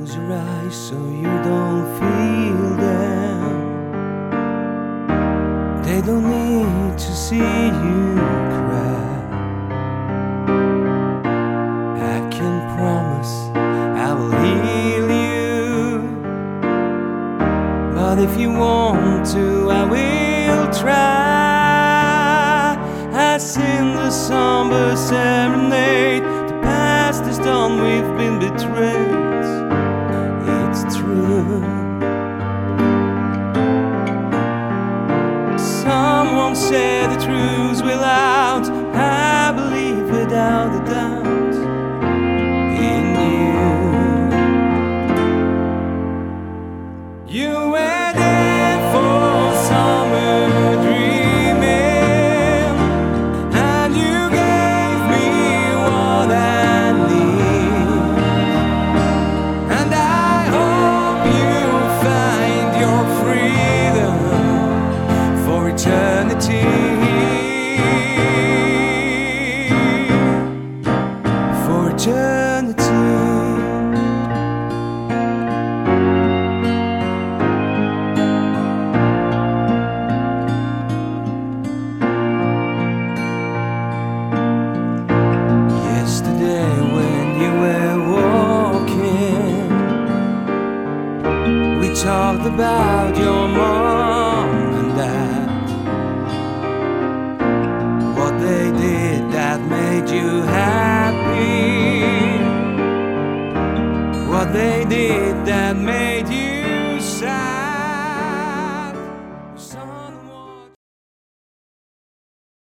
Close your eyes so you don't feel them. They don't need to see you cry. I can promise I will heal you, but if you want to, I will try. I sing the somber serenade. The past is done, we've been betrayed. It's true. Someone said the truth will out. I believe without a doubt in you. You were there for summer dreaming, and you gave me what I need. And I hope you find your freedom for eternity. For eternity. Yesterday when you were walking, we talked about your mom and dad, what they did that made you happy, what they did that made you sad.